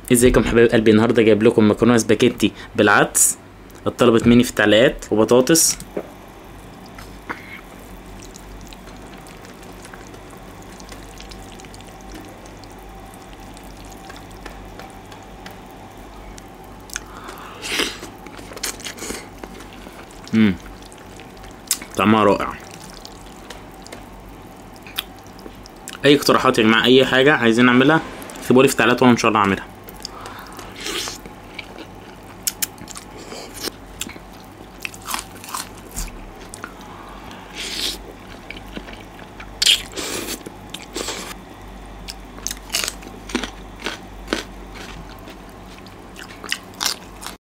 ازيكم حبايب قلبي؟ النهارده جايب لكم مكرونه سباكيتي بالعدس. اتطلبت مني في التعليقات، وبطاطس. طعمها رائع. اي اقتراحات يا جماعه، اي حاجه عايزين نعملها اكتبوا لي في التعليقات وانا ان شاء الله اعملها.